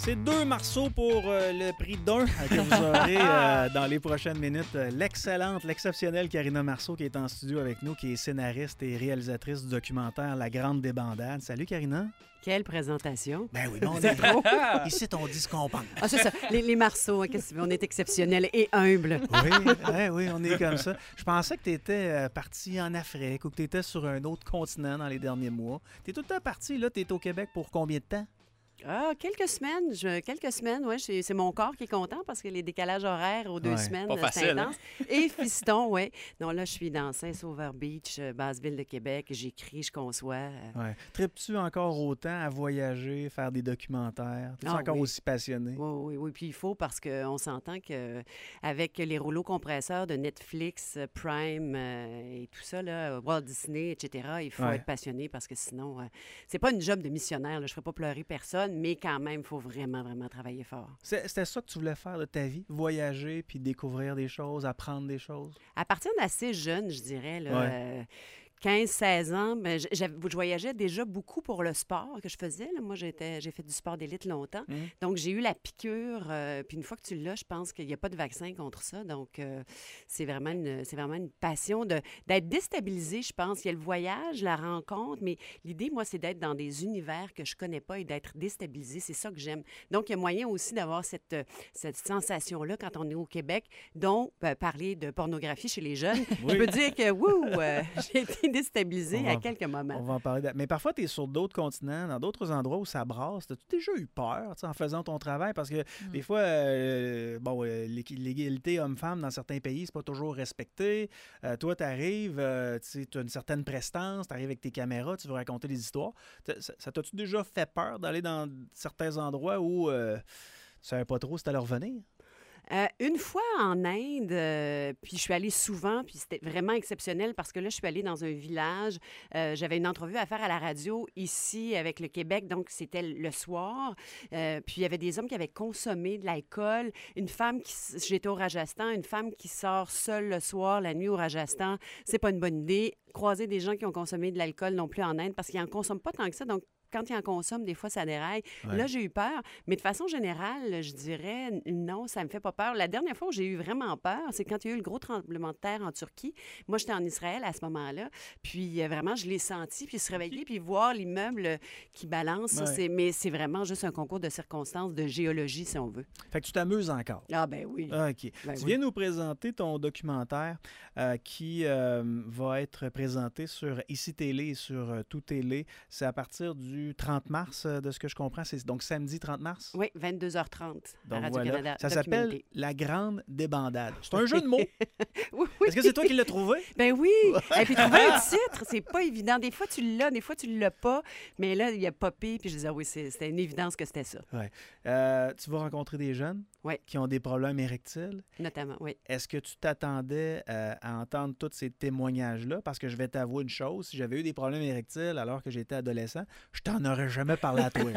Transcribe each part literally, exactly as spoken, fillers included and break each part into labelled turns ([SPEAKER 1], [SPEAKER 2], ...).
[SPEAKER 1] C'est deux Marceaux pour euh, le prix d'un que vous aurez euh, dans les prochaines minutes. L'excellente, l'exceptionnelle Karina Marceau qui est en studio avec nous, qui est scénariste et réalisatrice du documentaire La Grande Débandade. Salut Karina.
[SPEAKER 2] Quelle présentation.
[SPEAKER 1] Ben oui, bon, on est trop. Ici, on dit ce qu'on pense.
[SPEAKER 2] Ah, c'est ça. Les, les Marceaux, hein, on est exceptionnels et humbles.
[SPEAKER 1] Oui, ouais, oui, on est comme ça. Je pensais que tu étais euh, parti en Afrique ou que tu étais sur un autre continent dans les derniers mois. Tu es tout le temps parti, là. Tu es au Québec pour combien de temps?
[SPEAKER 2] Ah, quelques semaines. Je, quelques semaines, oui. C'est mon corps qui est content parce que les décalages horaires aux deux
[SPEAKER 1] ouais,
[SPEAKER 2] semaines, c'est intense. Hein? Et fiston, oui. Non, là, je suis dans Saint-Sauveur Beach, Basse-Ville de Québec. J'écris, je conçois.
[SPEAKER 1] Ouais. Tripes-tu encore autant à voyager, faire des documentaires? Tu es ah, encore oui. aussi passionné?
[SPEAKER 2] Oui, oui, oui. Puis il faut parce qu'on s'entend qu'avec les rouleaux compresseurs de Netflix, Prime euh, et tout ça, là, Walt Disney, et cetera, il faut ouais. être passionné parce que sinon, euh, c'est pas une job de missionnaire. Là. Je ne ferai pas pleurer personne. Mais quand même, il faut vraiment, vraiment travailler fort.
[SPEAKER 1] C'était ça que tu voulais faire de ta vie? Voyager puis découvrir des choses, apprendre des choses?
[SPEAKER 2] À partir d'assez jeune, je dirais, là,
[SPEAKER 1] ouais.
[SPEAKER 2] euh, quinze seize ans, ben, je, je voyageais déjà beaucoup pour le sport que je faisais. Là. Moi, j'ai fait du sport d'élite longtemps. Mmh. Donc, j'ai eu la piqûre. Euh, puis une fois que tu l'as, je pense qu'il n'y a pas de vaccin contre ça. Donc, euh, c'est vraiment, vraiment une passion d'être déstabilisé, je pense. Il y a le voyage, la rencontre, mais l'idée, moi, c'est d'être dans des univers que je ne connais pas et d'être déstabilisé. C'est ça que j'aime. Donc, il y a moyen aussi d'avoir cette, cette sensation-là quand on est au Québec, dont euh, parler de pornographie chez les jeunes. Oui. Je peux dire que, wouh, euh, j'ai été déstabilisé à quelques moments.
[SPEAKER 1] On va en parler. De... Mais parfois, tu es sur d'autres continents, dans d'autres endroits où ça brasse. As-tu déjà eu peur en faisant ton travail? Parce que mm. des fois, euh, bon, euh, l'égalité homme-femme dans certains pays, c'est pas toujours respecté. Euh, toi, tu arrives, euh, tu as une certaine prestance, tu arrives avec tes caméras, tu veux raconter des histoires. Ça, ça t'a-tu déjà fait peur d'aller dans certains endroits où euh, tu savais pas trop si t'allais revenir?
[SPEAKER 2] Euh, une fois en Inde, euh, puis je suis allée souvent, puis c'était vraiment exceptionnel parce que là, je suis allée dans un village. Euh, J'avais une entrevue à faire à la radio ici avec le Québec, donc c'était le soir. Euh, puis il y avait des hommes qui avaient consommé de l'alcool. Une femme qui... J'étais au Rajasthan, une femme qui sort seule le soir, la nuit au Rajasthan, c'est pas une bonne idée. Croiser des gens qui ont consommé de l'alcool non plus en Inde parce qu'ils n'en consomment pas tant que ça, donc quand ils en consomment, des fois, ça déraille. Ouais. Là, j'ai eu peur. Mais de façon générale, je dirais, non, ça me fait pas peur. La dernière fois où j'ai eu vraiment peur, c'est quand il y a eu le gros tremblement de terre en Turquie. Moi, j'étais en Israël à ce moment-là. Puis, euh, vraiment, je l'ai senti. Puis, se réveiller, puis voir l'immeuble qui balance. Ouais. Ça, mais c'est vraiment juste un concours de circonstances, de géologie, si on veut.
[SPEAKER 1] Fait que tu t'amuses encore.
[SPEAKER 2] Ah, ben oui.
[SPEAKER 1] Ah, OK.
[SPEAKER 2] Ben
[SPEAKER 1] tu
[SPEAKER 2] oui.
[SPEAKER 1] viens nous présenter ton documentaire euh, qui euh, va être présenté sur Ici Télé et sur euh, Tout Télé. C'est à partir du trente mars, de ce que je comprends. C'est donc samedi trente mars?
[SPEAKER 2] Oui, vingt-deux heures trente
[SPEAKER 1] donc
[SPEAKER 2] à Radio-Canada.
[SPEAKER 1] Voilà. Ça s'appelle La Grande Débandade. C'est un jeu de mots.
[SPEAKER 2] Oui, oui.
[SPEAKER 1] Est-ce que c'est toi qui l'as trouvé?
[SPEAKER 2] Ben oui. Et puis trouver un titre, c'est pas évident. Des fois, tu l'as, des fois, tu l'as pas. Mais là, il y a popé, puis je disais, ah oui, c'était une évidence que c'était ça.
[SPEAKER 1] Ouais. Euh, tu vas rencontrer des jeunes
[SPEAKER 2] ouais.
[SPEAKER 1] qui ont des problèmes érectiles.
[SPEAKER 2] Notamment, oui.
[SPEAKER 1] Est-ce que tu t'attendais euh, à entendre tous ces témoignages-là? Parce que je vais t'avouer une chose, si j'avais eu des problèmes érectiles alors que j'étais adolescent, je t'en aurais jamais parlé à toi.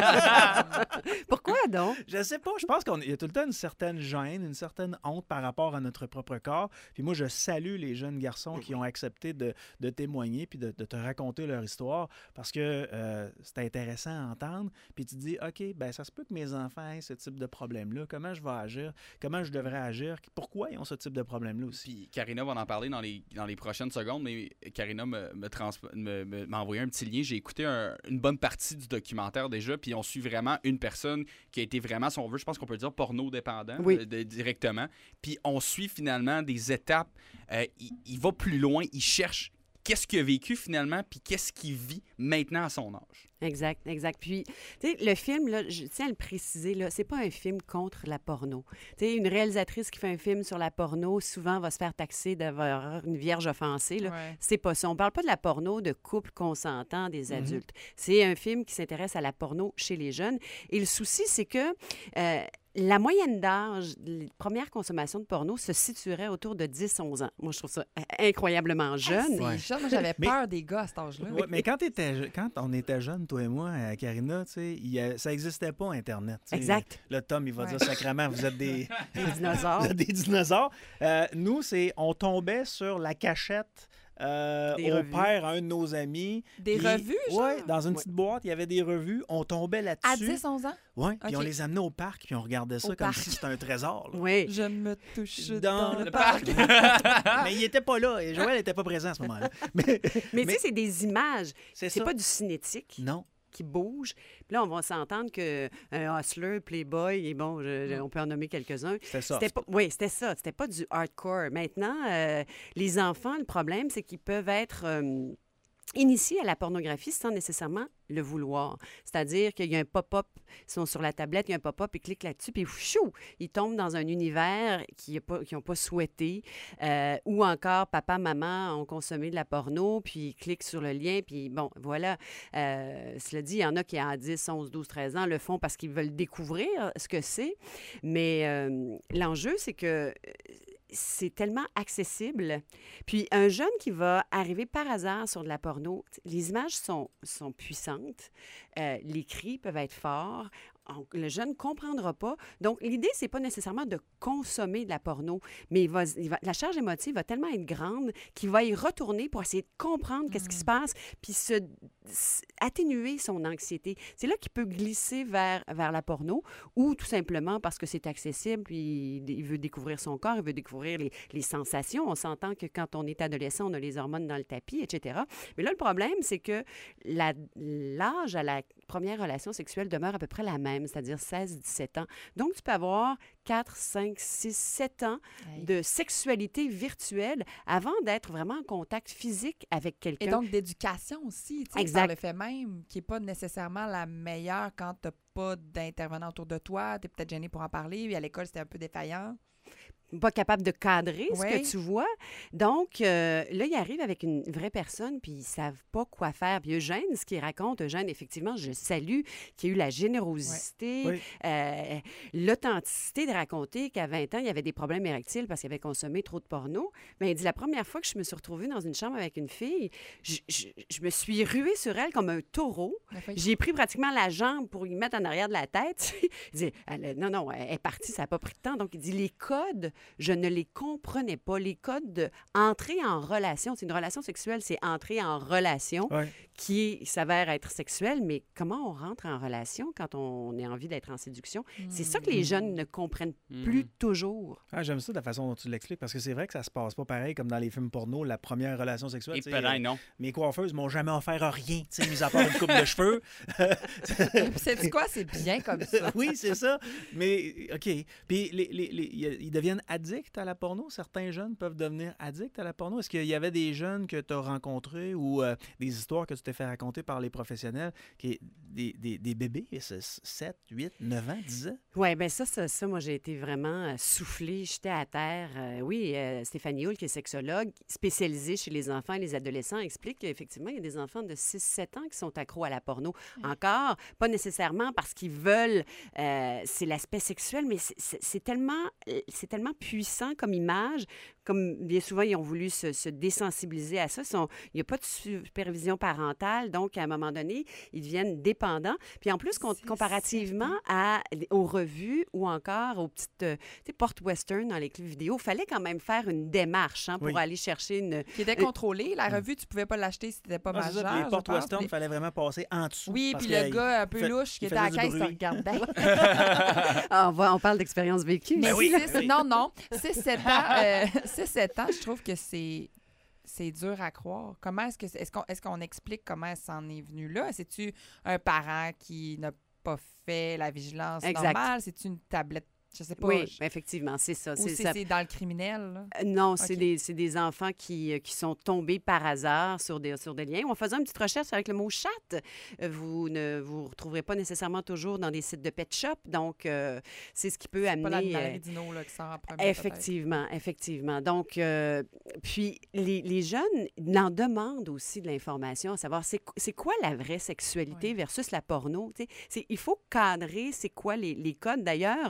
[SPEAKER 2] Pourquoi donc?
[SPEAKER 1] Je sais pas. Je pense qu'il y a tout le temps une certaine gêne, une certaine honte par rapport à notre propre corps. Puis moi, je salue les jeunes garçons qui ont accepté de, de témoigner puis de, de te raconter leur histoire parce que euh, c'est intéressant à entendre. Puis tu te dis, OK, ben ça se peut que mes enfants aient ce type de problème-là. Comment je vais agir? Comment je devrais agir? Pourquoi ils ont ce type de problème-là aussi?
[SPEAKER 3] Puis Karina va en parler dans les, dans les prochaines secondes, mais Karina me, me trans, me, me, m'a envoyé un petit lien. J'ai écouté un, une bonne partie du documentaire déjà, puis on suit vraiment une personne qui a été vraiment, si on veut, je pense qu'on peut dire porno-dépendant
[SPEAKER 2] oui.
[SPEAKER 3] euh, de, directement. Puis on suit finalement des étapes. Euh, il, il va plus loin, il cherche qu'est-ce qu'il a vécu finalement, puis qu'est-ce qu'il vit maintenant à son âge.
[SPEAKER 2] Exact, exact. Puis, tu sais, le film, là, je tiens à le préciser, là, c'est pas un film contre la porno. Tu sais, une réalisatrice qui fait un film sur la porno, souvent va se faire taxer d'avoir une vierge offensée, là. Ouais. C'est pas ça. On parle pas de la porno de couple consentant des adultes. Mm-hmm. C'est un film qui s'intéresse à la porno chez les jeunes. Et le souci, c'est que... Euh, la moyenne d'âge de la première consommation de porno se situerait autour de dix à onze ans. Moi, je trouve ça incroyablement jeune.
[SPEAKER 4] Ah, c'est ouais. jeune. Moi, j'avais peur mais, des gars à cet âge-là.
[SPEAKER 1] Ouais, mais quand, étais, quand on était jeunes, toi et moi, Karina, a, ça n'existait pas, Internet. T'sais.
[SPEAKER 2] Exact.
[SPEAKER 1] Là, Tom, il va ouais. dire sacrément, vous êtes des...
[SPEAKER 2] des dinosaures.
[SPEAKER 1] Vous êtes des dinosaures. Euh, nous, c'est on tombait sur la cachette euh,
[SPEAKER 2] Des
[SPEAKER 1] au
[SPEAKER 2] revues.
[SPEAKER 1] père à un de nos amis.
[SPEAKER 4] Des
[SPEAKER 1] Puis,
[SPEAKER 4] revues, genre?
[SPEAKER 1] ouais, dans une
[SPEAKER 2] Ouais.
[SPEAKER 1] petite boîte, il y avait des revues. On tombait là-dessus.
[SPEAKER 4] À dix, onze ans?
[SPEAKER 1] Ouais, puis
[SPEAKER 4] Ok.
[SPEAKER 1] on les amenait au parc, puis on regardait ça
[SPEAKER 4] Au
[SPEAKER 1] comme
[SPEAKER 4] parc.
[SPEAKER 1] si c'était un trésor. là.
[SPEAKER 2] Oui.
[SPEAKER 4] Je me touche
[SPEAKER 1] Dans
[SPEAKER 4] dans,
[SPEAKER 1] le
[SPEAKER 4] le
[SPEAKER 3] parc.
[SPEAKER 4] parc.
[SPEAKER 1] Mais il était pas là. Et Joël n'était pas présent à ce moment-là. Mais,
[SPEAKER 2] Mais,
[SPEAKER 1] Mais-
[SPEAKER 2] tu sais, c'est des images.
[SPEAKER 1] c'est
[SPEAKER 2] C'est
[SPEAKER 1] ça.
[SPEAKER 2] pas du cinétique
[SPEAKER 1] Non.
[SPEAKER 2] qui bouge. Puis là, on va s'entendre qu'un hustler, playboy, et bon, je- je- on peut en nommer quelques-uns.
[SPEAKER 1] C'était ça.
[SPEAKER 2] C'était pas, oui, c'était ça. C'était pas du hardcore. Maintenant, euh, les enfants, le problème, c'est qu'ils peuvent être euh, initiés à la pornographie sans nécessairement le vouloir. C'est-à-dire qu'il y a un pop-up, ils sont sur la tablette, il y a un pop-up, ils cliquent là-dessus, puis chou, ils tombent dans un univers qu'ils n'ont pas souhaité. Euh, ou encore, papa, maman ont consommé de la porno, puis ils cliquent sur le lien, puis bon, voilà. Euh, cela dit, il y en a qui, à dix, onze, douze, treize ans, le font parce qu'ils veulent découvrir ce que c'est. Mais euh, l'enjeu, c'est que c'est tellement accessible. Puis un jeune qui va arriver par hasard sur de la porno, les images sont, sont puissantes, euh, les cris peuvent être forts, on- le jeune ne comprendra pas. Donc, l'idée, c'est pas nécessairement de consommer de la porno, mais il va, il va- la charge émotive va tellement être grande qu'il va y retourner pour essayer de comprendre qu'est-ce qui se passe, puis se, s- atténuer son anxiété. C'est là qu'il peut glisser vers, vers la porno, ou tout simplement parce que c'est accessible, puis il, il veut découvrir son corps, il veut découvrir les, les sensations. On s'entend que quand on est adolescent, on a les hormones dans le tapis, et cetera. Mais là, le problème, c'est que la- l'âge à la première relation sexuelle demeure à peu près la même, c'est-à-dire seize à dix-sept ans. Donc, tu peux avoir quatre, cinq, six, sept ans
[SPEAKER 4] Hey.
[SPEAKER 2] de sexualité virtuelle avant d'être vraiment en contact physique avec
[SPEAKER 4] Et
[SPEAKER 2] quelqu'un.
[SPEAKER 4] donc d'éducation aussi, tu sais,
[SPEAKER 2] Exact.
[SPEAKER 4] par le fait même, qui n'est pas nécessairement la meilleure quand tu n'as pas d'intervenant autour de toi, tu es peut-être gêné pour en parler, puis à l'école, c'était un peu défaillant.
[SPEAKER 2] Pas capable de cadrer ce
[SPEAKER 4] Oui.
[SPEAKER 2] que tu vois. Donc, euh, là, ils arrivent avec une vraie personne, puis ils savent pas quoi faire. Puis Eugène, ce qu'il raconte, Eugène, effectivement, je salue, qui a eu la générosité,
[SPEAKER 1] Oui.
[SPEAKER 2] euh, l'authenticité de raconter qu'à vingt ans, il y avait des problèmes érectiles parce qu'il avait consommé trop de porno. Mais il dit, la première fois que je me suis retrouvée dans une chambre avec une fille, je, je- je me suis ruée sur elle comme un taureau.
[SPEAKER 4] La fois,
[SPEAKER 2] J'ai pris pratiquement la jambe pour lui mettre en arrière de la tête. Il dit, elle- non, non, elle est partie, ça n'a pas pris de temps. Donc, il dit, les codes, je ne les comprenais pas. Les codes de entrer en relation, c'est une relation sexuelle, c'est entrer en relation
[SPEAKER 1] Ouais.
[SPEAKER 2] qui s'avère être sexuelle, mais comment on rentre en relation quand on a envie d'être en séduction? C'est ça que les jeunes ne comprennent plus toujours.
[SPEAKER 1] Ah, j'aime ça de la façon dont tu l'expliques parce que c'est vrai que ça se passe pas pareil comme dans les films porno, la première relation sexuelle.
[SPEAKER 3] Et
[SPEAKER 1] tu sais,
[SPEAKER 3] peut-être,
[SPEAKER 1] euh,
[SPEAKER 3] non.
[SPEAKER 1] mes coiffeuses m'ont jamais offert rien, tu sais, mis à part une coupe de cheveux.
[SPEAKER 4] c'est quoi? C'est bien comme ça.
[SPEAKER 1] Oui, c'est ça. Mais, OK. Puis, les, les- les- ils deviennent addicts à la porno? Certains jeunes peuvent devenir addicts à la porno? Est-ce qu'il y avait des jeunes que tu as rencontrés ou euh, des histoires que tu t'es fait raconter par les professionnels, qui, des, des, des bébés, sept, huit, neuf ans, dix ans?
[SPEAKER 2] Oui, bien ça, ça, ça, moi, j'ai été vraiment euh, soufflée, j'étais à terre. Euh, oui, euh, Stéphanie Hull, qui est sexologue, spécialisée chez les enfants et les adolescents, explique qu'effectivement, il y a des enfants de six sept ans qui sont accros à la porno. Encore, pas nécessairement parce qu'ils veulent, euh, c'est l'aspect sexuel, mais c'est- c'est c'est tellement, euh, c'est tellement puissant comme image, comme bien souvent, ils ont voulu se, se désensibiliser à ça. Ils sont- il n'y a pas de supervision parentale, donc à un moment donné, ils deviennent dépendants. Puis en plus, com-
[SPEAKER 4] C'est
[SPEAKER 2] comparativement à, aux revues ou encore aux petites euh, tu sais, portes western dans les clips vidéo, il fallait quand même faire une démarche hein, pour
[SPEAKER 1] Oui.
[SPEAKER 2] aller chercher une...
[SPEAKER 4] Qui était contrôlé. La revue, tu pouvais pas l'acheter si tu n'étais pas
[SPEAKER 1] Ah, c'est ça.
[SPEAKER 4] majeur.
[SPEAKER 1] Puis les
[SPEAKER 4] je
[SPEAKER 1] portes
[SPEAKER 4] pense.
[SPEAKER 1] western, il
[SPEAKER 4] Puis-
[SPEAKER 1] fallait vraiment passer en dessous.
[SPEAKER 4] Oui,
[SPEAKER 1] parce
[SPEAKER 4] puis le
[SPEAKER 1] qu'il-
[SPEAKER 4] gars un peu
[SPEAKER 1] fait-
[SPEAKER 4] louche qui
[SPEAKER 1] il
[SPEAKER 4] était à la
[SPEAKER 1] faisait du
[SPEAKER 4] caisse te
[SPEAKER 1] bruit.
[SPEAKER 4] regardait.
[SPEAKER 2] Ah, on, va- on parle d'expérience vécue.
[SPEAKER 4] Mais
[SPEAKER 1] Ben oui,
[SPEAKER 4] six-
[SPEAKER 1] ben oui.
[SPEAKER 4] non, non. six sept ans, euh, six sept ans, je trouve que c'est c'est dur à croire. Comment est-ce que c'est- est-ce qu'on est-ce qu'on explique comment ça en est venu là? C'est-tu un parent qui n'a pas fait la vigilance
[SPEAKER 2] Exact.
[SPEAKER 4] normale? C'est-tu une tablette? Je sais pas.
[SPEAKER 2] Oui,
[SPEAKER 4] je-
[SPEAKER 2] effectivement, c'est ça.
[SPEAKER 4] Ou
[SPEAKER 2] C'est
[SPEAKER 4] c'est
[SPEAKER 2] ça.
[SPEAKER 4] c'est dans le criminel? Là?
[SPEAKER 2] Euh, Non, c'est
[SPEAKER 4] OK.
[SPEAKER 2] des, c'est des enfants qui, euh, qui sont tombés par hasard sur des, sur des liens. On faisait une petite recherche avec le mot chat. Euh, Vous ne vous retrouverez pas nécessairement toujours dans des sites de pet shop. Donc, euh, c'est ce qui peut
[SPEAKER 4] C'est pas la
[SPEAKER 2] amener... euh,
[SPEAKER 4] maladie Dino là, qui sort en premier. peut-être.
[SPEAKER 2] Effectivement, effectivement. Donc, euh, puis les, les jeunes n'en demandent aussi de l'information, à savoir c'est, qu- c'est quoi la vraie sexualité
[SPEAKER 4] Ouais.
[SPEAKER 2] versus la porno. tu sais. C'est, il faut cadrer c'est quoi les, les codes. D'ailleurs, euh,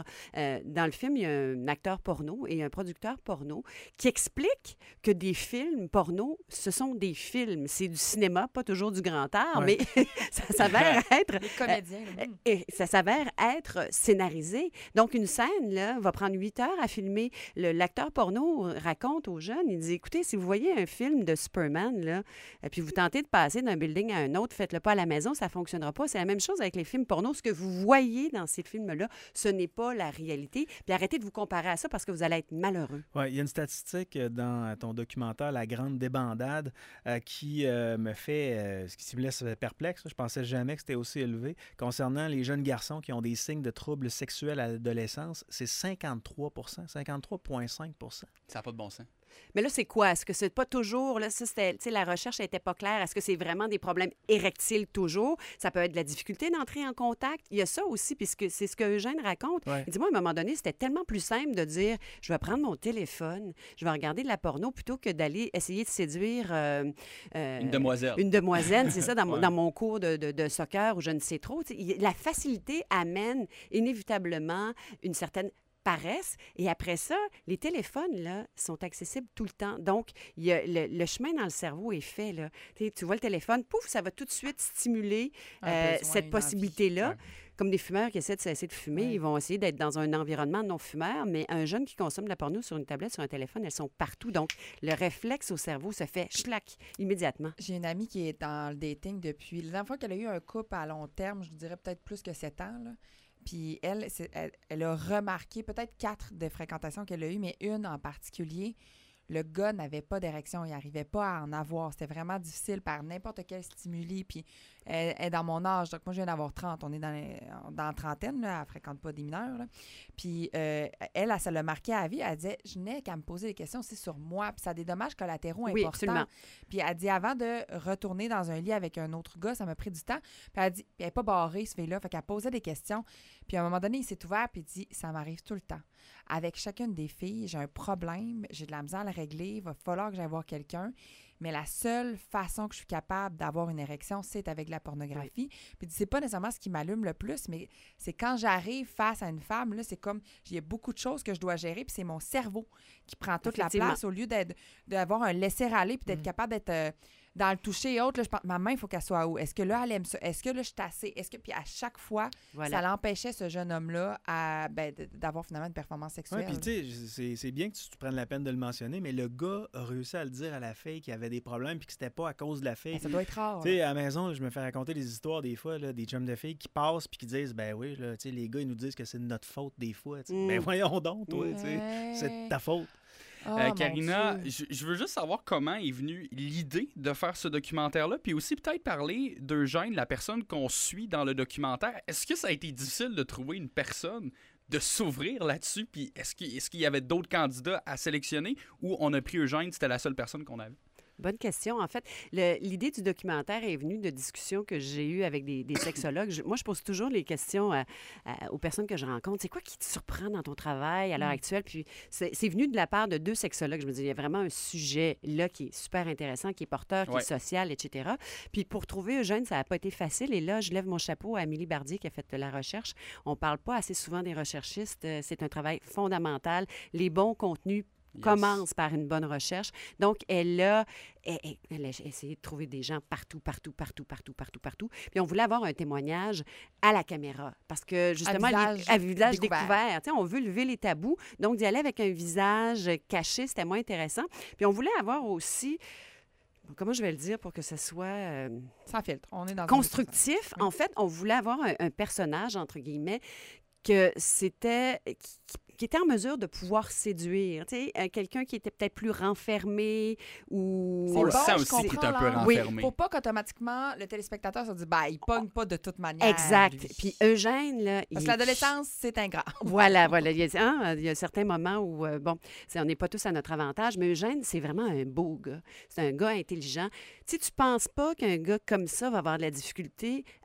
[SPEAKER 2] euh, dans le film, il y a un acteur porno et un producteur porno qui explique que des films porno, ce sont des films. C'est du cinéma, pas toujours du grand art,
[SPEAKER 1] Ouais.
[SPEAKER 2] mais ça s'avère être...
[SPEAKER 4] Les comédiens, là, hum.
[SPEAKER 2] Et ça s'avère être scénarisé. Donc, une scène, là, va prendre huit heures à filmer. Le- L'acteur porno raconte aux jeunes, il dit, écoutez, si vous voyez un film de Superman, là, et puis vous tentez de passer d'un building à un autre, faites-le pas à la maison, ça fonctionnera pas. C'est la même chose avec les films porno. Ce que vous voyez dans ces films-là, ce n'est pas la réalité. Puis arrêtez de vous comparer à ça parce que vous allez être malheureux.
[SPEAKER 1] Ouais, il y a une statistique euh, dans ton documentaire La Grande Débandade euh, qui euh, me fait, euh, ce qui me laisse perplexe. Je pensais jamais que c'était aussi élevé. Concernant les jeunes garçons qui ont des signes de troubles sexuels à l'adolescence, c'est cinquante-trois pour cent, cinquante-trois virgule cinq pour cent.
[SPEAKER 3] Ça n'a pas de bon sens.
[SPEAKER 2] Mais là, c'est quoi? Est-ce que c'est pas toujours, là, ça, c'était, tu sais, la recherche n'était pas claire. Est-ce que c'est vraiment des problèmes érectiles toujours? Ça peut être de la difficulté d'entrer en contact. Il y a ça aussi, puisque c'est ce que Eugène raconte.
[SPEAKER 1] Ouais.
[SPEAKER 2] Il dit, moi, à un moment donné, c'était tellement plus simple de dire, je vais prendre mon téléphone, je vais regarder de la porno plutôt que d'aller essayer de séduire... euh, euh,
[SPEAKER 3] Une demoiselle.
[SPEAKER 2] Une demoiselle, c'est ça, dans, mon-
[SPEAKER 3] Ouais.
[SPEAKER 2] dans mon cours de, de- de soccer ou je ne sais trop. Tu sais, il- la facilité amène inévitablement une certaine paresse. Et après ça, les téléphones, là, sont accessibles tout le temps. Donc, il y a le, le chemin dans le cerveau est fait, là. Tu sais, tu vois le téléphone, pouf, ça va tout de suite stimuler
[SPEAKER 4] Un
[SPEAKER 2] euh,
[SPEAKER 4] besoin,
[SPEAKER 2] cette
[SPEAKER 4] une
[SPEAKER 2] possibilité-là.
[SPEAKER 3] Ouais.
[SPEAKER 2] Comme des fumeurs qui essaient de cesser de fumer,
[SPEAKER 4] Ouais.
[SPEAKER 2] ils vont essayer d'être dans un environnement non-fumeur, mais un jeune qui consomme de la porno sur une tablette, sur un téléphone, elles sont partout. Donc, le réflexe au cerveau se fait schlac immédiatement.
[SPEAKER 4] J'ai une amie qui est dans le dating depuis... La dernière fois qu'elle a eu un couple à long terme, je dirais peut-être plus que sept ans, là. Puis elle, c'est- elle, elle a remarqué peut-être quatre de fréquentations qu'elle a eues, mais une en particulier, le gars n'avait pas d'érection, il n'arrivait pas à en avoir. C'était vraiment difficile par n'importe quel stimuli. Puis elle, elle est dans mon âge, donc moi je viens d'avoir trente, on est dans, les- dans la trentaine, là, elle ne fréquente pas des mineurs. Là. Puis euh, elle, elle, ça l'a marqué à la vie, elle disait, je n'ai qu'à me poser des questions aussi sur moi, puis ça a des dommages collatéraux
[SPEAKER 2] Oui,
[SPEAKER 4] importants.
[SPEAKER 2] absolument.
[SPEAKER 4] Puis elle dit, avant de retourner dans un lit avec un autre gars, ça m'a pris du temps. Puis elle dit, puis elle n'est pas barrée, ce fille-là, fait qu'elle posait des questions. Puis à un moment donné, il s'est ouvert, puis il dit, ça m'arrive tout le temps. Avec chacune des filles, j'ai un problème, j'ai de la misère à le régler, il va falloir que j'aille voir quelqu'un. Mais la seule façon que je suis capable d'avoir une érection, c'est avec la pornographie. Puis il dit, c'est pas nécessairement ce qui m'allume le plus, mais c'est quand j'arrive face à une femme, là, c'est comme, il y a beaucoup de choses que je dois gérer, puis c'est mon cerveau qui prend toute la
[SPEAKER 2] Effectivement.
[SPEAKER 4] place au lieu d'être, d'avoir un laisser-aller, puis d'être
[SPEAKER 1] Mm.
[SPEAKER 4] capable d'être euh, dans le toucher et autres. Là, je pense, ma main, il faut qu'elle soit où? Est-ce que là, elle aime ça? Est-ce que là, je suis assez? Est-ce que... Puis à chaque fois,
[SPEAKER 2] Voilà.
[SPEAKER 4] ça l'empêchait, ce jeune homme-là, à, ben, d- d'avoir finalement une performance sexuelle.
[SPEAKER 1] Oui, puis tu sais, c'est- c'est bien que tu, tu prennes la peine de le mentionner, mais le gars a réussi à le dire à la fille qu'il avait des problèmes puis que c'était pas à cause de la fille.
[SPEAKER 4] Ben, ça doit être rare.
[SPEAKER 1] Tu sais, à la maison, je me fais raconter des histoires des fois, là, des chums de filles qui passent puis qui disent, ben oui, là, tu sais, les gars, ils nous disent que c'est de notre faute des fois. tu sais.
[SPEAKER 2] Mm.
[SPEAKER 1] Ben voyons donc, toi,
[SPEAKER 2] Mm.
[SPEAKER 1] tu sais,
[SPEAKER 4] Ouais.
[SPEAKER 1] c'est de ta faute.
[SPEAKER 4] Oh,
[SPEAKER 3] Euh,
[SPEAKER 4] mon
[SPEAKER 3] Karina,
[SPEAKER 4] Dieu.
[SPEAKER 3] je, je veux juste savoir comment est venue l'idée de faire ce documentaire-là, puis aussi peut-être parler d'Eugène, la personne qu'on suit dans le documentaire. Est-ce que ça a été difficile de trouver une personne de s'ouvrir là-dessus, puis est-ce qu'il est-ce qu'il y avait d'autres candidats à sélectionner, ou on a pris Eugène, c'était la seule personne qu'on avait?
[SPEAKER 2] Bonne question. En fait, le- l'idée du documentaire est venue de discussions que j'ai eues avec des, des sexologues. Je- moi, je pose toujours les questions à- à- aux personnes que je rencontre. C'est quoi qui te surprend dans ton travail à l'heure
[SPEAKER 4] Mm.
[SPEAKER 2] actuelle? Puis c'est c'est venu de la part de deux sexologues. Je me dis, il y a vraiment un sujet là qui est super intéressant, qui est porteur, qui
[SPEAKER 3] Ouais.
[SPEAKER 2] est social, et cetera. Puis pour trouver Eugène, ça n'a pas été facile. Et là, je lève mon chapeau à Amélie Bardier qui a fait de la recherche. On ne parle pas assez souvent des recherchistes. Euh, C'est un travail fondamental. Les bons contenus
[SPEAKER 3] Yes.
[SPEAKER 2] commence par une bonne recherche. Donc, elle a, elle, elle- elle a essayé de trouver des gens partout, partout, partout, partout, partout, partout. Puis on voulait avoir un témoignage à la caméra. Parce que, justement,
[SPEAKER 4] visage
[SPEAKER 2] les- à visage
[SPEAKER 4] découvert.
[SPEAKER 2] découvert. Tu sais, on veut lever les tabous. Donc, d'y aller avec un visage caché, c'était moins intéressant. Puis on voulait avoir aussi... Comment je vais le dire pour que ce soit euh,
[SPEAKER 4] Sans filtre. On est dans une-
[SPEAKER 2] constructif?
[SPEAKER 4] Oui.
[SPEAKER 2] En fait, on voulait avoir un, un personnage, entre guillemets, que c'était... qui- qui- qui était en mesure de pouvoir séduire. Tu sais, euh, quelqu'un qui était peut-être plus renfermé ou...
[SPEAKER 4] C'est
[SPEAKER 3] On le
[SPEAKER 4] bon,
[SPEAKER 3] sent
[SPEAKER 4] je
[SPEAKER 3] aussi qu'il est un
[SPEAKER 4] comprends,
[SPEAKER 3] peu
[SPEAKER 4] là.
[SPEAKER 2] Oui.
[SPEAKER 3] renfermé.
[SPEAKER 4] Faut pas qu'automatiquement, le téléspectateur se dise, ben, il pogne pas de toute manière.
[SPEAKER 2] Exact.
[SPEAKER 4] lui.
[SPEAKER 2] Puis Eugène, là...
[SPEAKER 4] Parce
[SPEAKER 2] il-
[SPEAKER 4] que l'adolescence, c'est ingrat.
[SPEAKER 2] Voilà, voilà. Il y a, hein, il y a certains moments où, euh, bon, c'est- on n'est pas tous à notre avantage, mais Eugène, c'est vraiment un beau gars. C'est un gars intelligent. Tu sais, tu penses pas qu'un gars comme ça va avoir de la difficulté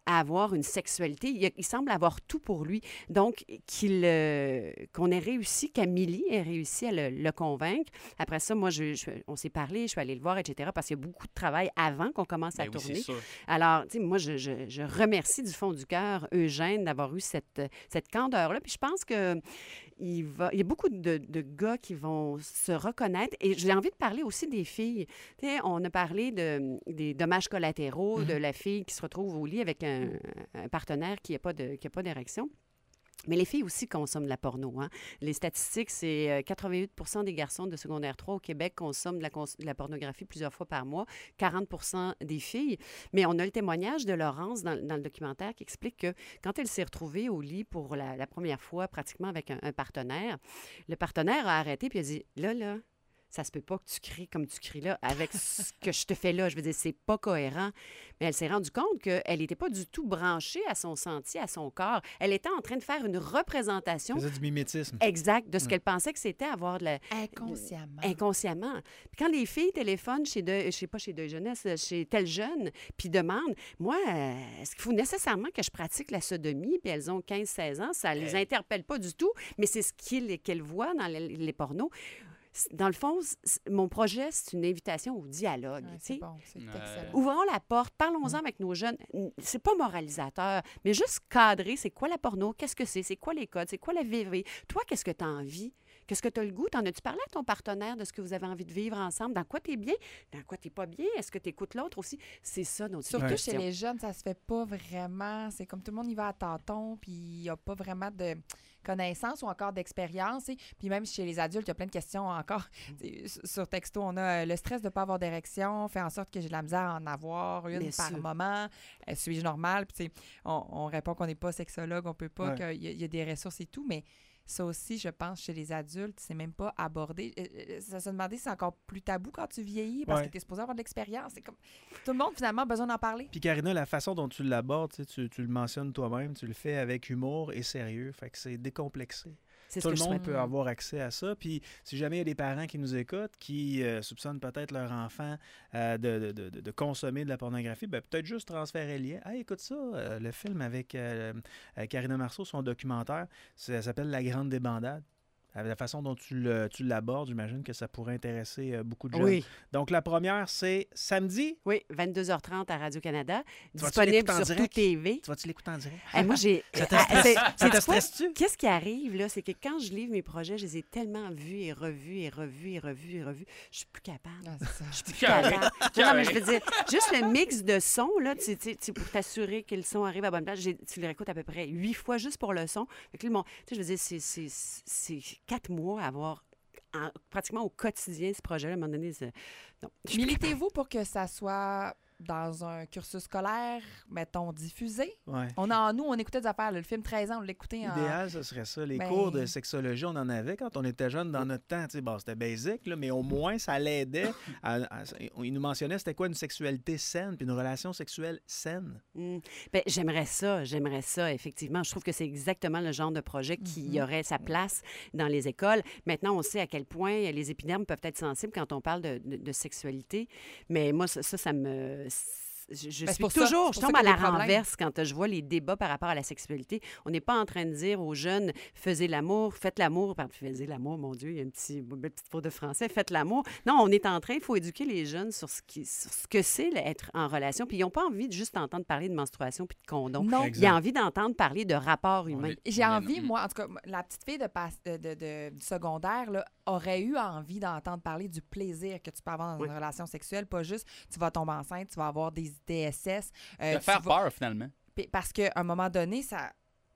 [SPEAKER 2] à avoir une sexualité. Il, il semble avoir tout pour lui. Donc, qu'il, euh, qu'on ait réussi, qu'Amélie ait réussi à le, le convaincre. Après ça, moi, je, je, on s'est parlé, je suis allée le voir, et cetera, parce qu'il y a beaucoup de travail avant qu'on commence à
[SPEAKER 3] Ben oui,
[SPEAKER 2] tourner.
[SPEAKER 3] c'est sûr.
[SPEAKER 2] Alors, tu sais, moi, je, je, je remercie du fond du cœur Eugène d'avoir eu cette, cette candeur-là. Puis je pense que il, va, il y a beaucoup de, de gars qui vont se reconnaître. Et j'ai envie de parler aussi des filles. Tu sais, on a parlé de, des dommages collatéraux,
[SPEAKER 1] Mm-hmm.
[SPEAKER 2] de la fille qui se retrouve au lit avec un, un partenaire qui n'a pas de, qui a pas d'érection. Mais les filles aussi consomment de la porno. Hein. Les statistiques, c'est euh, quatre-vingt-huit pour cent des garçons de secondaire trois au Québec consomment de la, cons- de la pornographie plusieurs fois par mois, quarante pour cent des filles. Mais on a le témoignage de Laurence dans, dans le documentaire qui explique que quand elle s'est retrouvée au lit pour la, la première fois, pratiquement avec un, un partenaire, le partenaire a arrêté puis a dit « Là, là, ça se peut pas que tu cries comme tu cries là, avec ce que je te fais là. Je veux dire, c'est pas cohérent. » Mais elle s'est rendue compte qu'elle n'était pas du tout branchée à son senti, à son corps. Elle était en train de faire une représentation
[SPEAKER 1] Ça faisait du mimétisme.
[SPEAKER 2] exacte de ce qu'elle pensait que c'était avoir de la...
[SPEAKER 4] Inconsciemment.
[SPEAKER 2] Inconsciemment. Puis quand les filles téléphonent chez, de, je sais pas, chez Deuil Jeunesse, chez tel jeune, puis demandent, moi, euh, est-ce qu'il faut nécessairement que je pratique la sodomie? Puis elles ont quinze seize ans, ça les interpelle pas du tout, mais c'est ce qu'ils- qu'elles voient dans les, les pornos. Dans le fond, c- mon projet, c'est une invitation au dialogue.
[SPEAKER 4] Ouais,
[SPEAKER 2] tu
[SPEAKER 4] c'est
[SPEAKER 2] sais.
[SPEAKER 4] bon, c'est
[SPEAKER 3] Ouais.
[SPEAKER 4] excellent.
[SPEAKER 2] Ouvrons la porte, parlons-en avec nos jeunes. C'est pas moralisateur, mais juste cadrer, c'est quoi la porno, qu'est-ce que c'est, c'est quoi les codes, c'est quoi la V V. Toi, qu'est-ce que tu as envie? Qu'est-ce que tu as le goût? T'en as-tu parlé à ton partenaire de ce que vous avez envie de vivre ensemble? Dans quoi tu es bien? Dans quoi tu n'es pas bien? Est-ce que tu écoutes l'autre aussi? C'est ça, notre
[SPEAKER 4] Surtout
[SPEAKER 1] Ouais.
[SPEAKER 4] chez les jeunes, ça se fait pas vraiment. C'est comme tout le monde y va à tâtons, puis il n'y a pas vraiment de connaissances ou encore d'expérience. Et puis même chez les adultes, il y a plein de questions encore. T'sais, sur texto, on a euh, le stress de ne pas avoir d'érection, fait en sorte que j'ai de la misère à en avoir une
[SPEAKER 2] Bien
[SPEAKER 4] par
[SPEAKER 2] sûr.
[SPEAKER 4] moment. Euh, Suis-je normal? Puis tu sais, on, on répond qu'on n'est pas sexologue, on peut pas,
[SPEAKER 1] Ouais.
[SPEAKER 4] qu'il y, a- il y a des ressources et tout, mais ça aussi, je pense, chez les adultes, c'est même pas abordé. Euh, euh, Ça se demandait, c'est encore plus tabou quand tu vieillis parce
[SPEAKER 1] Ouais.
[SPEAKER 4] que tu es supposé avoir de l'expérience. C'est comme tout le monde, finalement, a besoin d'en parler.
[SPEAKER 1] Puis Karina, la façon dont tu l'abordes, tu, sais, tu, tu le mentionnes toi-même, tu le fais avec humour et sérieux. Fait que c'est décomplexé.
[SPEAKER 2] C'est ce
[SPEAKER 1] Tout
[SPEAKER 2] que
[SPEAKER 1] le
[SPEAKER 2] je
[SPEAKER 1] monde
[SPEAKER 2] souhaite.
[SPEAKER 1] peut avoir accès à ça. Puis si jamais il y a des parents qui nous écoutent, qui euh, soupçonnent peut-être leur enfant euh, de, de, de, de consommer de la pornographie, ben, peut-être juste transférer le lien. Ah, écoute ça, euh, le film avec euh, euh, Karina Marceau, son documentaire, ça s'appelle La Grande Débandade. Avec la façon dont tu, le, tu l'abordes, j'imagine que ça pourrait intéresser euh, beaucoup de jeunes.
[SPEAKER 2] Oui,
[SPEAKER 1] Donc la première, c'est samedi.
[SPEAKER 2] oui, vingt-deux heures trente à Radio-Canada,
[SPEAKER 1] Tu vas-tu
[SPEAKER 2] disponible
[SPEAKER 1] l'écouter en
[SPEAKER 2] sur
[SPEAKER 1] direct?
[SPEAKER 2] Tout T V.
[SPEAKER 1] Tu vas-tu l'écouter en direct?
[SPEAKER 2] Eh, moi, j'ai...
[SPEAKER 1] Ça te
[SPEAKER 2] Ah,
[SPEAKER 1] stresse-
[SPEAKER 2] c'est-
[SPEAKER 1] ça
[SPEAKER 2] sais-tu
[SPEAKER 1] te
[SPEAKER 2] quoi?
[SPEAKER 1] stresse-tu?
[SPEAKER 2] Qu'est-ce qui arrive, là, c'est que quand je livre mes projets, je les ai tellement vus et revus et revus et revus et revus, je suis plus capable.
[SPEAKER 4] Ah, c'est ça.
[SPEAKER 2] Je suis plus
[SPEAKER 3] Correct.
[SPEAKER 2] capable. Non, non, mais je veux dire, juste le mix de sons, là, tu, tu, tu- pour t'assurer que le son arrive à bonne place, j'ai- tu le réécoutes à peu près huit fois juste pour le son. Fait que là, mon- tu sais, je veux dire, c'est, c'est, c'est quatre mois à avoir en- pratiquement au quotidien ce projet-là. À un moment donné, c'est... non, je suis plus capable.
[SPEAKER 4] Militez-vous pour que ça soit dans un cursus scolaire, mettons, diffusé?
[SPEAKER 1] Ouais.
[SPEAKER 4] On a, nous, on écoutait des affaires. là, le film treize ans, on l'écoutait en...
[SPEAKER 1] L'idéal, ce serait ça. Les
[SPEAKER 4] Ben-
[SPEAKER 1] cours de sexologie, on en avait quand on était jeune dans notre temps. Tu sais, bon, c'était basic, là, mais au moins, ça l'aidait. À, à- il nous mentionnait c'était quoi une sexualité saine, puis une relation sexuelle saine.
[SPEAKER 2] Mm. Ben, j'aimerais ça, j'aimerais ça, effectivement. Je trouve que c'est exactement le genre de projet qui
[SPEAKER 4] Mhm.
[SPEAKER 2] aurait sa place dans les écoles. Maintenant, on sait à quel point les épidermes peuvent être sensibles quand on parle de, de- de sexualité. Mais moi, ça, ça, ça me... Je, je
[SPEAKER 4] Ben, c'est
[SPEAKER 2] suis
[SPEAKER 4] pour ça-
[SPEAKER 2] toujours,
[SPEAKER 4] c'est
[SPEAKER 2] je
[SPEAKER 4] pour
[SPEAKER 2] tombe
[SPEAKER 4] ça
[SPEAKER 2] à
[SPEAKER 4] qu'il y
[SPEAKER 2] la
[SPEAKER 4] a des problèmes.
[SPEAKER 2] renverse quand je vois les débats par rapport à la sexualité. On n'est pas en train de dire aux jeunes, faisez l'amour, faites l'amour. Pardon, faisez l'amour, mon Dieu, il y a une, petit, une belle petite faute de français, faites l'amour. Non, on est en train, il faut éduquer les jeunes sur ce, qui, sur ce que c'est être en relation. Puis ils n'ont pas envie de juste entendre parler de menstruation puis de condom.
[SPEAKER 4] Non.
[SPEAKER 1] Exact.
[SPEAKER 2] Il a envie d'entendre parler de rapport humain.
[SPEAKER 3] est-
[SPEAKER 4] J'ai
[SPEAKER 3] on est-
[SPEAKER 4] envie, moi, en tout cas, la petite fille de, passe- de, de- de- du secondaire là, aurait eu envie d'entendre parler du plaisir que tu peux avoir dans
[SPEAKER 2] Oui.
[SPEAKER 4] une relation sexuelle, pas juste tu vas tomber enceinte, tu vas avoir des I T S S. euh,
[SPEAKER 3] De
[SPEAKER 4] tu
[SPEAKER 3] faire
[SPEAKER 4] vas-
[SPEAKER 3] peur, finalement.
[SPEAKER 4] Puis parce qu'à un moment donné, ça,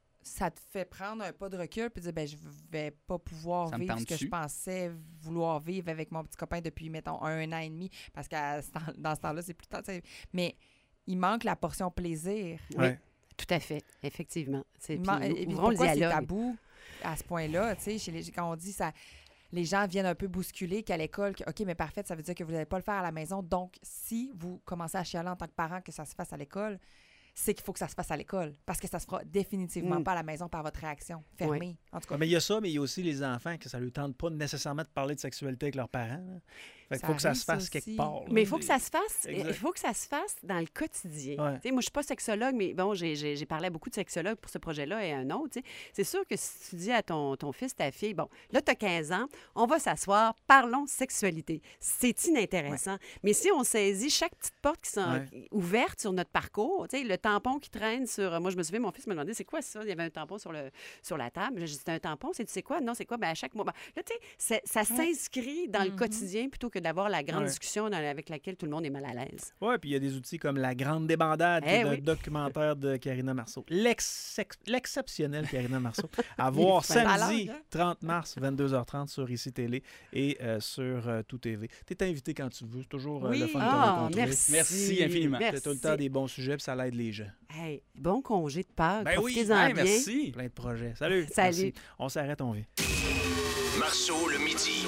[SPEAKER 4] ça te fait prendre un pas de recul puis dire, ben je vais pas pouvoir
[SPEAKER 3] Ça me
[SPEAKER 4] vivre ce que
[SPEAKER 3] tente-tu?
[SPEAKER 4] je pensais vouloir vivre avec mon petit copain depuis, mettons, un an et demi, parce que dans ce temps-là, c'est plus tard. tu sais. Mais il manque la portion plaisir.
[SPEAKER 2] Oui.
[SPEAKER 1] Ouais.
[SPEAKER 2] Tout à fait, effectivement. C'est,
[SPEAKER 4] Il
[SPEAKER 2] puis
[SPEAKER 4] man- et- et
[SPEAKER 2] ouvrons le
[SPEAKER 4] pourquoi c'est
[SPEAKER 2] dialogue.
[SPEAKER 4] tabou à ce point-là, tu sais, chez les- quand on dit ça, les gens viennent un peu bousculer qu'à l'école, que, OK, mais parfait, ça veut dire que vous n'allez pas le faire à la maison. Donc, si vous commencez à chialer en tant que parent que ça se fasse à l'école, c'est qu'il faut que ça se fasse à l'école. Parce que ça se fera définitivement
[SPEAKER 2] Mm.
[SPEAKER 4] pas à la maison par votre réaction fermée. En tout cas,
[SPEAKER 1] Ouais, mais il y a ça, mais il y a aussi les enfants que ça ne leur tente pas nécessairement de parler de sexualité avec leurs parents. là. Fait qu'il faut que ça
[SPEAKER 4] arrive,
[SPEAKER 1] se fasse
[SPEAKER 4] ça
[SPEAKER 1] quelque
[SPEAKER 4] aussi.
[SPEAKER 1] part. là.
[SPEAKER 2] Mais il faut que ça se fasse.
[SPEAKER 1] Exact.
[SPEAKER 2] Il faut que ça se fasse dans le quotidien.
[SPEAKER 1] Ouais.
[SPEAKER 2] Tu sais, moi, je suis pas sexologue, mais bon, j'ai, j'ai, j'ai parlé à beaucoup de sexologues pour ce projet-là et un autre. Tu sais. C'est sûr que si tu dis à ton, ton fils, ta fille, bon, là, tu as quinze ans, on va s'asseoir, parlons sexualité. C'est inintéressant. Mais si on saisit chaque petite porte qui sont
[SPEAKER 1] Ouais.
[SPEAKER 2] ouverte sur notre parcours, tu sais, le tampon qui traîne sur. Moi, je me souviens, mon fils me demandait, c'est quoi ça? Il y avait un tampon sur, le, sur la table. J'ai dit, c'est un tampon, c'est tu sais quoi? Non, c'est quoi? Ben, à chaque moment. Là, tu sais, c'est- ça s'inscrit dans le
[SPEAKER 4] Mhm.
[SPEAKER 2] quotidien plutôt que d'avoir la grande
[SPEAKER 1] Ouais.
[SPEAKER 2] discussion dans- avec laquelle tout le monde est mal à l'aise.
[SPEAKER 1] Oui, puis il y a des outils comme La Grande Débandade, qui
[SPEAKER 2] Eh
[SPEAKER 1] est un
[SPEAKER 2] oui.
[SPEAKER 1] documentaire de Karina Marceau. L'ex- L'exceptionnelle Karina Marceau. À voir
[SPEAKER 2] fin.
[SPEAKER 1] samedi,
[SPEAKER 4] Ta langue, hein?
[SPEAKER 1] trente mars, vingt-deux heures trente sur Ici Télé et euh, sur euh, Tout T V. Tu es invité quand tu veux. C'est toujours euh,
[SPEAKER 4] Oui.
[SPEAKER 1] le fun de te
[SPEAKER 2] Ah,
[SPEAKER 1] rencontrer.
[SPEAKER 2] merci.
[SPEAKER 3] Merci infiniment.
[SPEAKER 1] Tu as tout le temps des bons sujets, puis ça l'aide les gens.
[SPEAKER 2] Hey, bon congé de Pâques.
[SPEAKER 3] Ben oui,
[SPEAKER 2] Profitez-en
[SPEAKER 3] hey,
[SPEAKER 2] bien.
[SPEAKER 3] merci.
[SPEAKER 1] Plein de projets. Salut.
[SPEAKER 2] Salut.
[SPEAKER 1] Merci. On s'arrête, on vient.
[SPEAKER 5] Marceau le midi.